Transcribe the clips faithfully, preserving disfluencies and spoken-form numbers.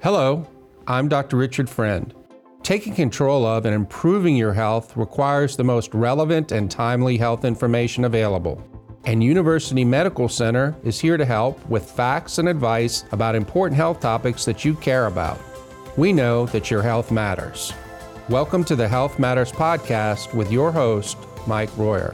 Hello, I'm Doctor Richard Friend. Taking control of and improving your health requires the most relevant and timely health information available. And University Medical Center is here to help with facts and advice about important health topics that you care about. We know that your health matters. Welcome to the Health Matters Podcast with your host, Mike Royer.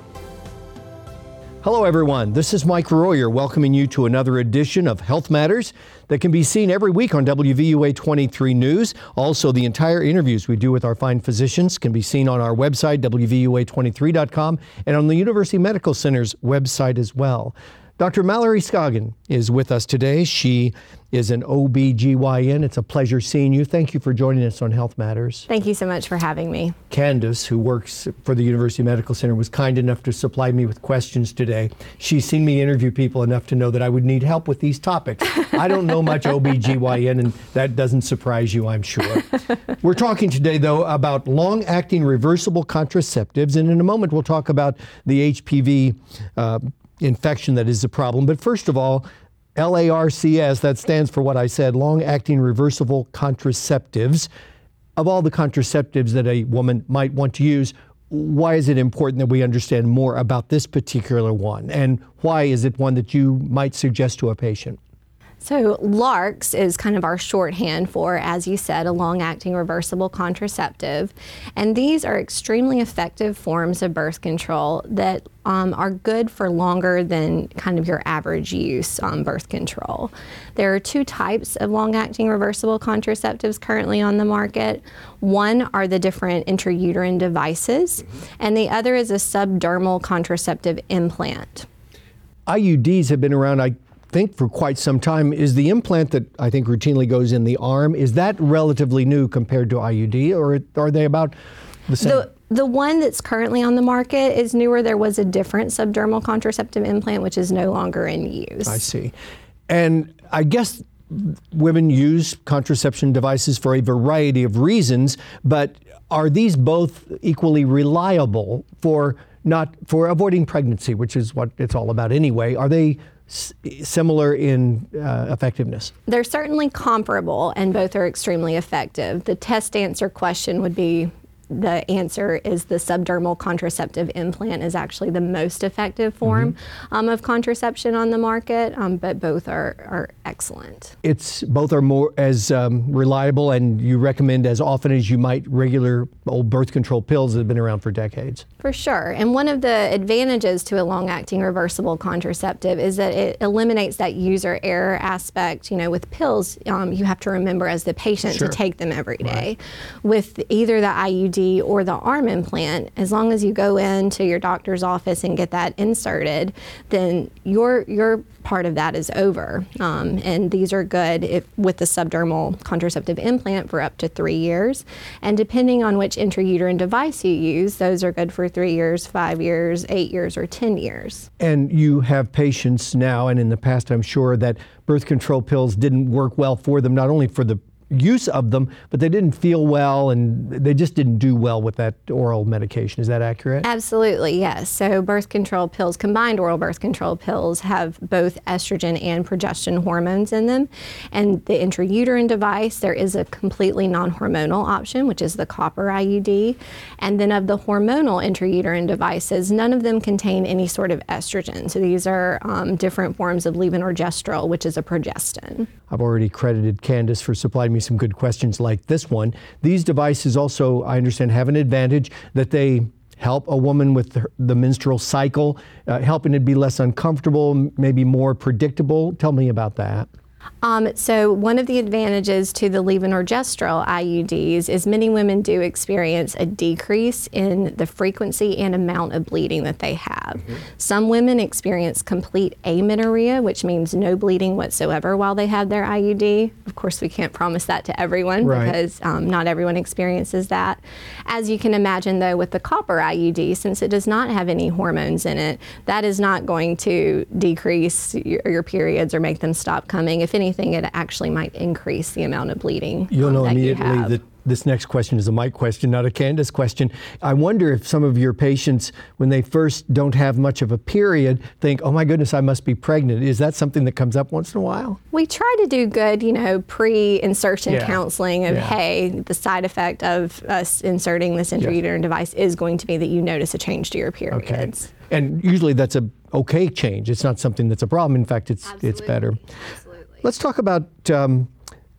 Hello, everyone. This is Mike Royer welcoming you to another edition of Health Matters that can be seen every week on W V U A twenty-three News. Also, the entire interviews we do with our fine physicians can be seen on our website, W V U A twenty-three dot com, and on the University Medical Center's website as well. Doctor Mallory Scoggin is with us today. She is an O B G Y N. It's a pleasure seeing you. Thank you for joining us on Health Matters. Thank you so much for having me. Candace, who works for the University Medical Center, was kind enough to supply me with questions today. She's seen me interview people enough to know that I would need help with these topics. I don't know much O B G Y N, and that doesn't surprise you, I'm sure. We're talking today, though, about long-acting reversible contraceptives, and in a moment we'll talk about the H P V uh, infection that is the problem. But first of all, L A R C S, that stands for what I said, long-acting reversible contraceptives. Of all the contraceptives that a woman might want to use, why is it important that we understand more about this particular one? And why is it one that you might suggest to a patient? So LARCs is kind of our shorthand for, as you said, a long-acting reversible contraceptive. And these are extremely effective forms of birth control that um, are good for longer than kind of your average use um, birth control. There are two types of long-acting reversible contraceptives currently on the market. One are the different intrauterine devices, and the other is a subdermal contraceptive implant. I U Ds have been around, I think, for quite some time. Is the implant that I think routinely goes in the arm, is that relatively new compared to I U D, or are they about the same? The, the one that's currently on the market is newer. There was a different subdermal contraceptive implant, which is no longer in use. I see. And I guess women use contraception devices for a variety of reasons, but are these both equally reliable for not for avoiding pregnancy, which is what it's all about anyway? Are they S- similar in uh, effectiveness? They're certainly comparable, and both are extremely effective. The test answer question would be, the answer is the subdermal contraceptive implant is actually the most effective form mm-hmm. um, of contraception on the market, um, but both are, are excellent. It's both are more as um, reliable, and you recommend as often as you might regular old birth control pills that have been around for decades. For sure. And one of the advantages to a long-acting reversible contraceptive is that it eliminates that user error aspect. You know, with pills, um, you have to remember as the patient sure. to take them every day. Right. With either the I U D or the arm implant, as long as you go into your doctor's office and get that inserted, then your your part of that is over. Um, and these are good if, with the subdermal contraceptive implant for up to three years. And depending on which intrauterine device you use, those are good for three years, five years, eight years, or ten years. And you have patients now, and in the past I'm sure, that birth control pills didn't work well for them, not only for the use of them, but they didn't feel well and they just didn't do well with that oral medication. Is that accurate? Absolutely, yes. So birth control pills, combined oral birth control pills, have both estrogen and progestin hormones in them. And the intrauterine device, there is a completely non-hormonal option, which is the copper I U D. And then of the hormonal intrauterine devices, none of them contain any sort of estrogen. So these are um, different forms of levonorgestrel, which is a progestin. I've already credited Candace for supplying me some good questions like this one. These devices also, I understand, have an advantage that they help a woman with the, the menstrual cycle, uh, helping it be less uncomfortable, maybe more predictable. Tell me about that. Um, so one of the advantages to the levonorgestrel I U Ds is many women do experience a decrease in the frequency and amount of bleeding that they have. Mm-hmm. Some women experience complete amenorrhea, which means no bleeding whatsoever while they have their I U D. Of course, we can't promise that to everyone right. because um, not everyone experiences that. As you can imagine, though, with the copper I U D, since it does not have any hormones in it, that is not going to decrease your, your periods or make them stop coming. If anything, it actually might increase the amount of bleeding You'll um, know that immediately you have. that this next question is a Mike question, not a Candace question. I wonder if some of your patients, when they first don't have much of a period, think, oh my goodness, I must be pregnant. Is that something that comes up once in a while? We try to do good, you know, pre-insertion Yeah. counseling of, Yeah. hey, the side effect of us inserting this intrauterine device is going to be that you notice a change to your periods. Okay. And usually that's a okay change. It's not something that's a problem. In fact, it's it's better. Absolutely. Let's talk about um,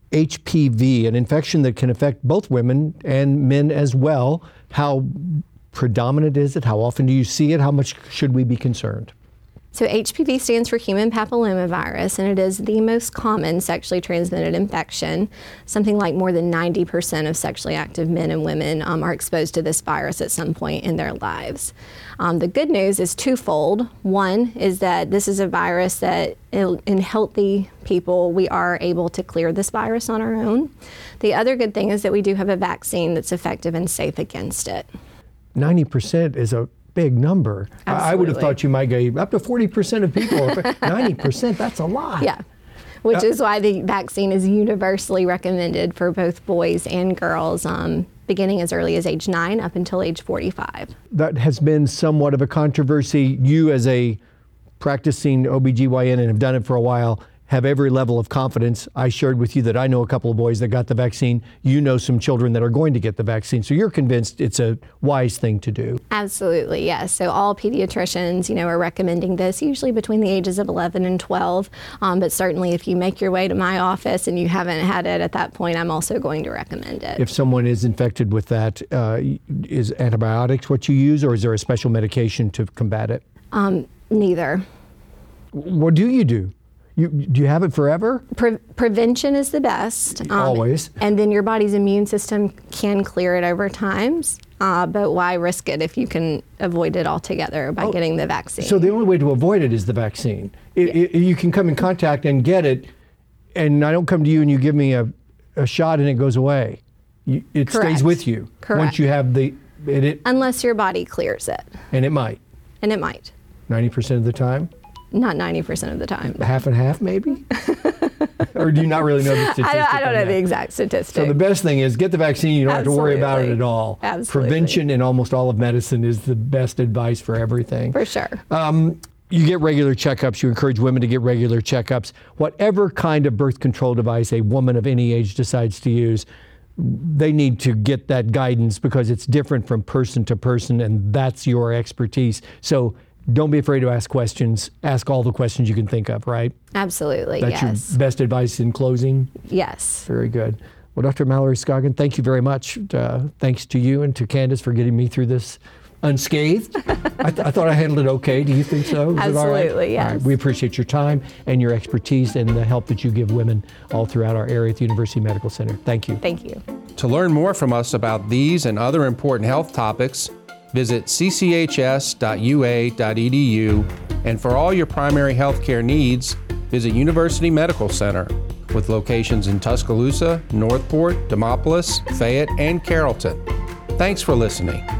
H P V, an infection that can affect both women and men as well. How predominant is it? How often do you see it? How much should we be concerned? So H P V stands for human papillomavirus, and it is the most common sexually transmitted infection. Something like more than ninety percent of sexually active men and women um, are exposed to this virus at some point in their lives. Um, the good news is twofold. One is that this is a virus that in, in healthy people, we are able to clear this virus on our own. The other good thing is that we do have a vaccine that's effective and safe against it. ninety percent is a big number. I- I would have Absolutely. thought you might go up to forty percent of people. ninety percent, that's a lot. Yeah, which is why the vaccine is universally recommended for both boys and girls, um, beginning as early as age nine up until age forty-five. That has been somewhat of a controversy. You, as a practicing O B G Y N and have done it for a while, have every level of confidence. I shared with you that I know a couple of boys that got the vaccine. You know some children that are going to get the vaccine. So you're convinced it's a wise thing to do. Absolutely, yes. So all pediatricians, you know, are recommending this usually between the ages of eleven and twelve. Um, but certainly, if you make your way to my office and you haven't had it at that point, I'm also going to recommend it. If someone is infected with that, uh, is antibiotics what you use, or is there a special medication to combat it? Um, neither. What do you do? You, do you have it forever? Pre- prevention is the best. um, Always. And then your body's immune system can clear it over times. Uh, but why risk it if you can avoid it altogether by getting the vaccine? So the only way to avoid it is the vaccine. It, it, you can come in contact and get it, and I don't come to you and you give me a, a shot and it goes away. You, it Correct. stays with you Correct. once you have the, it, it, Unless your body clears it, and it might, and it might. ninety percent of the time, Not ninety percent of the time. half and half maybe? Or do you not really know the statistic? I don't, I don't on know that? the exact statistic. So the best thing is get the vaccine. You don't have to worry about it Absolutely. at all. Absolutely. Prevention in almost all of medicine is the best advice for everything. For sure. Um, you get regular checkups. You encourage women to get regular checkups. Whatever kind of birth control device a woman of any age decides to use, they need to get that guidance because it's different from person to person, and that's your expertise. So don't be afraid to ask questions. Ask all the questions you can think of, right? Absolutely, That's yes. your best advice in closing? Yes. Very good. Well, Doctor Mallory Scoggin, thank you very much. Uh, thanks to you and to Candace for getting me through this unscathed. I, th- I thought I handled it okay. Do you think so? Is it all right? Absolutely, yes. All right. We appreciate your time and your expertise and the help that you give women all throughout our area at the University Medical Center. Thank you. Thank you. To learn more from us about these and other important health topics, visit c c h s dot u a dot e d u, and for all your primary health care needs, visit University Medical Center, with locations in Tuscaloosa, Northport, Demopolis, Fayette, and Carrollton. Thanks for listening.